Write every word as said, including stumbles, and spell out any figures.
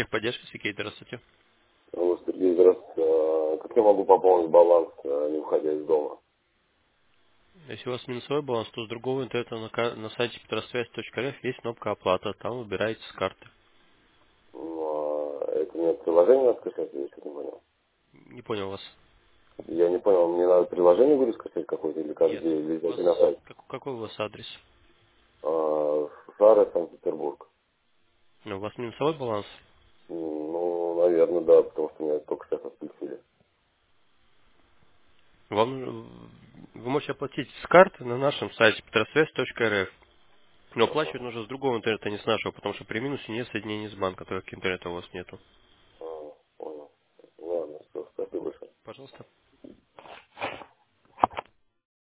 Техподдержка, Сергей, здравствуйте. Алло, Сергей, здравствуйте. А, Как я могу пополнить баланс, а, не выходя из дома? Если у вас минусовой баланс, то с другого интернета на, ка- на сайте петросвязь точка рф есть кнопка оплата. Там выбираете с карты. Ну, а это мне приложение надо скачать, я что-то не понял. Не понял вас. Я не понял, мне надо приложение будет скачать какое-то или как, Нет. где, или У вас зайти на сайт? как- какой у вас адрес? А, Сара, Санкт-Петербург. Ну, у вас минусовой баланс. М, Ну, наверное, да, потому что меня только сейчас отключили. Вам э, вы можете оплатить с карты на нашем сайте петросвязь точка рф. Но Ага, оплачивать нужно с другого интернета, а не с нашего, потому что при минусе нет соединения с банком, так как интернета у вас нету. а, понял. Ладно, все, спасибо большое. Пожалуйста.